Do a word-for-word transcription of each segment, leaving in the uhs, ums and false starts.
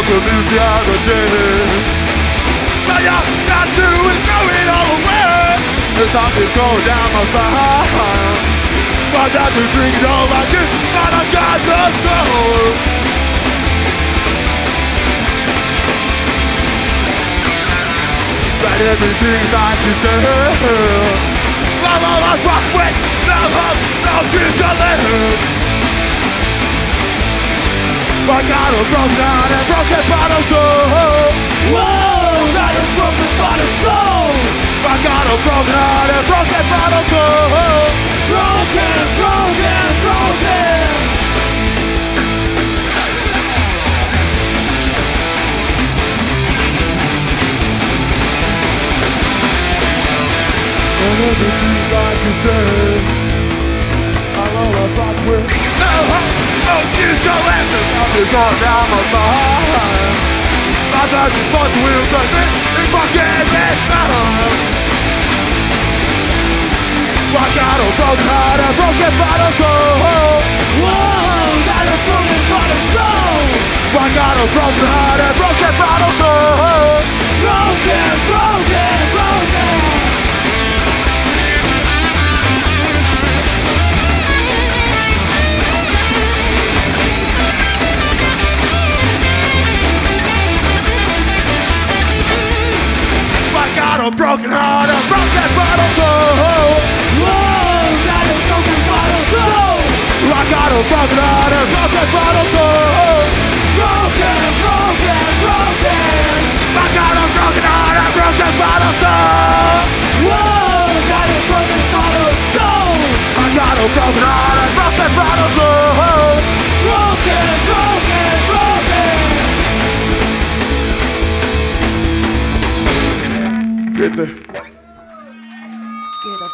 the music the other day. All you gotta do is throw it all away. The sun is going down my spine. I got to drink it all like this, but I got the soul. But everything's like you said. I'm all I rock with, no hope, no future left. I got a broken heart and broken bottle soul. Whoa, got a broken bottle soul. I got a broken heart and broken bottle soul. Broken, broken, broken. And everything's like you said. I'm all I fuck with. No hope, no future left. The sun is going down my spine. I got you fought to wheel the thing. If I can't let down. I got a broken heart, a broken bottle soul. Whoa, got a broken bottle soul. I got a broken heart, a broken bottle soul. Broken, broken, broken. I got a broken heart, a broken bottle soul. Whoa, got a broken bottle soul. I got a broken heart, a broken bottle soul. Broken, broken, broken. I got a broken heart, a broken bottle soul. Whoa, got a broken bottle soul. I got a broken heart, a broken bottle soul. Broken, broken, broken. Bitte. Kiitos.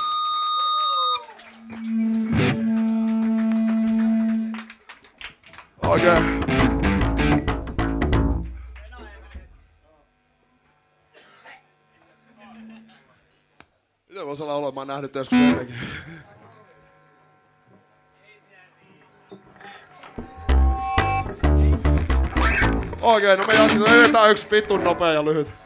Okei. Miten voisi olla olemaan nähnyt joskus ennenkin? Okei, no me jatketaan. Edetään yksi pittun nopea ja lyhyt.